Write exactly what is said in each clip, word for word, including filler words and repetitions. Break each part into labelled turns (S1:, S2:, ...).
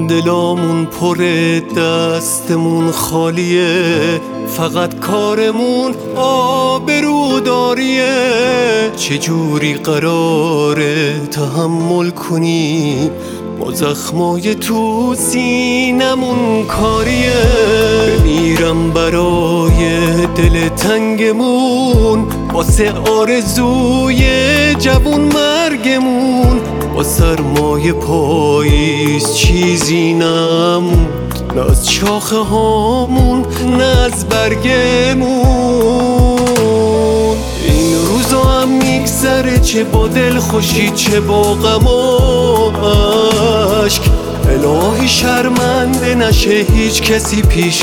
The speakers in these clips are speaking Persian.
S1: دلامون پره، دستمون خالیه، فقط کارمون آبروداریه. چجوری قراره تحمل کنیم با زخمای تو سینمون کاریه؟ بمیرم برای دل تنگمون، واسه آرزوی جوون مرگمون. با سرمای پاییز چیزی نموند، نه از شاخه هامون نه از برگمون. این روزا هم میگذره، چه با دل خوشی چه با غم و عشق. الهی شرمنده نشه هیچ کسی پیش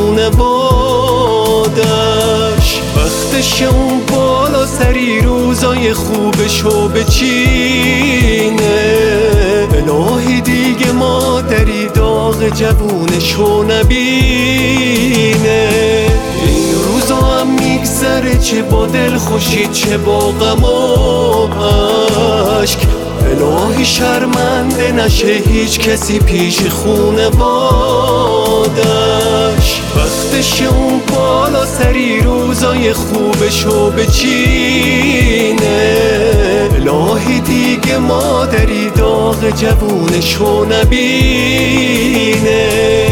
S1: خونوادش. وقتش اون بالا سری روزای خوبشو بچینه. الهی دیگه مادری داغ جوونشو نبینه. این روزا هم میگذره، چه با دل خوشی چه با غم و عشق. الهی شرمنده نشه هیچ کسی پیش خونوادش. وقتش اون بالا سری روزای خوبشو بچینه. الهی دیگه مادری داغ جوونشو نبینه.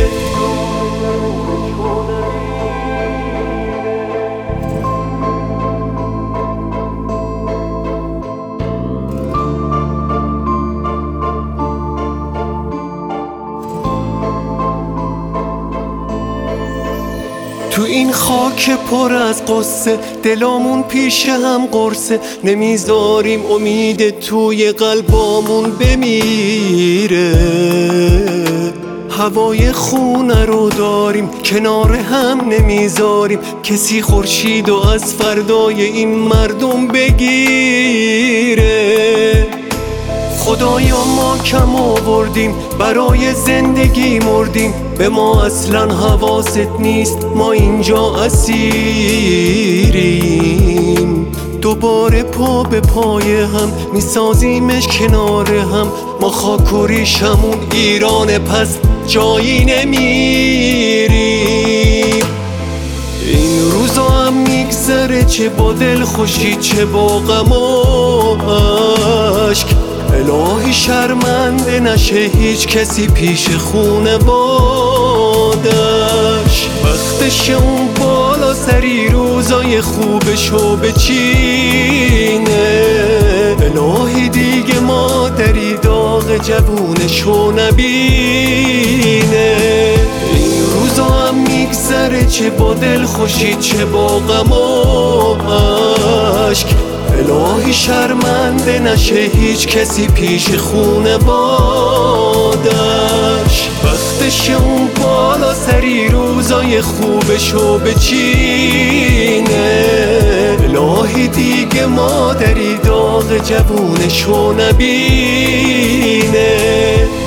S1: تو این خاک پر از قصه، دلامون پیش هم قرصه. نمیذاریم امید توی قلبامون بمیره. هوای خونه رو داریم، کنار هم نمیذاریم کسی خورشید و از فردای این مردم بگیره. خدایا ما کم آوردیم، برای زندگی مردیم. به ما اصلا حواست نیست، ما اینجا اسیریم. دوباره پا به پای هم میسازیمش کنار هم. ما خاک و ریشمون ایرانه، پس جایی نمیریم. این روزا هم میگذره، چه با دل خوشی چه با غم و عشق. الهی شرمنده نشه هیچ کسی پیش خونوادش. وقتش اون بالا سری روزای خوبشو بچینه. الهی دیگه مادری داغ جوونشو نبینه. این روزا هم میگذره، چه با دل خوشی چه با غم و عشق. الهی شرمنده نشه هیچ کسی پیش خونوادش. وقتش اون بالا سری روزای خوبشو بچینه. الهی دیگه مادری داغ جوونشو نبینه.